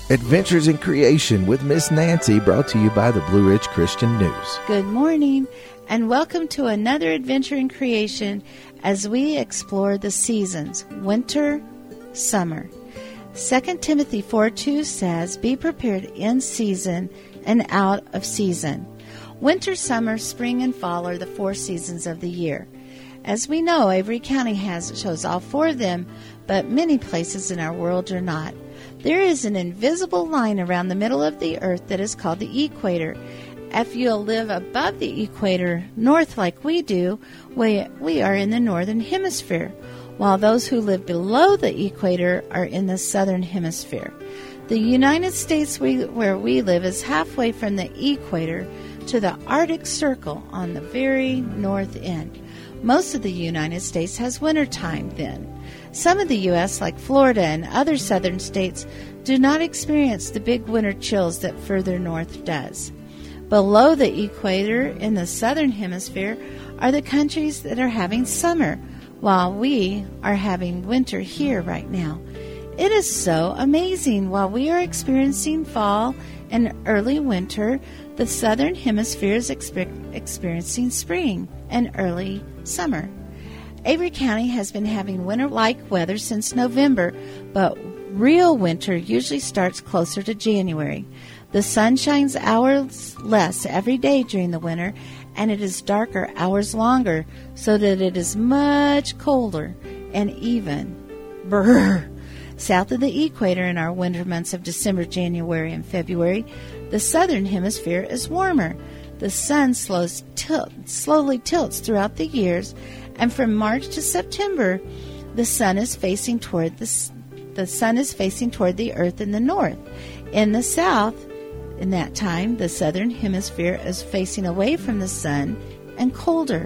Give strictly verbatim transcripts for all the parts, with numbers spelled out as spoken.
Adventures in Creation with Miss Nancy, brought to you by the Blue Ridge Christian News. Good morning, and welcome to another Adventure in Creation as we explore the seasons, winter, summer. Second Timothy four two says, "Be prepared in season and out of season." Winter, summer, spring, and fall are the four seasons of the year. As we know, Avery County has shows all four of them, but many places in our world do not. There is an invisible line around the middle of the earth that is called the equator. If you live above the equator, north like we do, we, we are in the northern hemisphere, while those who live below the equator are in the southern hemisphere. The United States, we, where we live, is halfway from the equator to the Arctic Circle on the very north end. Most of the United States has winter time then. Some of the U S, like Florida and other southern states, do not experience the big winter chills that further north does. Below the equator in the southern hemisphere are the countries that are having summer, while we are having winter here right now. It is so amazing. While we are experiencing fall and early winter, the southern hemisphere is exper- experiencing spring and early summer. Avery County has been having winter-like weather since November, but real winter usually starts closer to January. The sun shines hours less every day during the winter, and it is darker hours longer, so that it is much colder and even brrr. South of the equator in our winter months of December, January, and February, the southern hemisphere is warmer. The sun slows tilt, slowly tilts throughout the years, and from March to September, the sun is facing toward the, the sun is facing toward the earth in the north. In the south, in that time, the southern hemisphere is facing away from the sun and colder.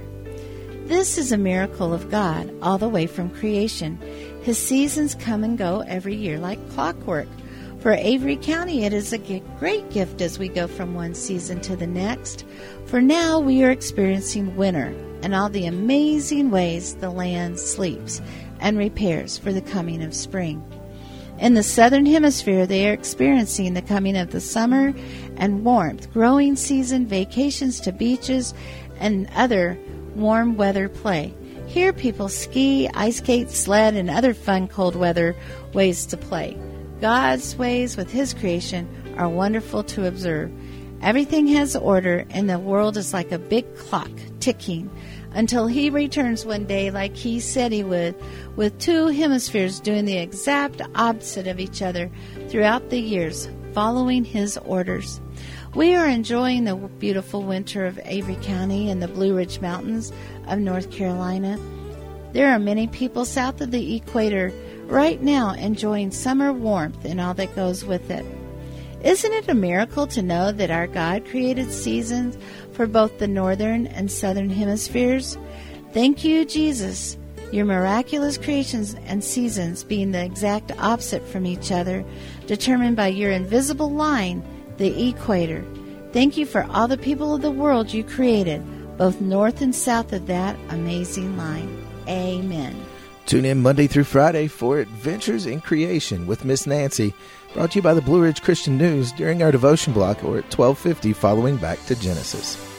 This is a miracle of God, all the way from creation. His seasons come and go every year like clockwork. For Avery County, it is a great gift as we go from one season to the next. For now, we are experiencing winter and all the amazing ways the land sleeps and repairs for the coming of spring. In the southern hemisphere, they are experiencing the coming of the summer and warmth, growing season, vacations to beaches, and other warm weather play. Here, people ski, ice skate, sled, and other fun cold weather ways to play. God's ways with His creation are wonderful to observe. Everything has order, and the world is like a big clock ticking until He returns one day like He said He would, with two hemispheres doing the exact opposite of each other throughout the years, following His orders. We are enjoying the beautiful winter of Avery County and the Blue Ridge Mountains of North Carolina. There are many people south of the equator right now enjoying summer warmth and all that goes with it. Isn't it a miracle to know that our God created seasons for both the northern and southern hemispheres? Thank you, Jesus. Your miraculous creations and seasons being the exact opposite from each other, determined by your invisible line, the equator. Thank you for all the people of the world you created, both north and south of that amazing line. Amen. Tune in Monday through Friday for Adventures in Creation with Miss Nancy, brought to you by the Blue Ridge Christian News during our devotion block or at twelve fifty following Back to Genesis.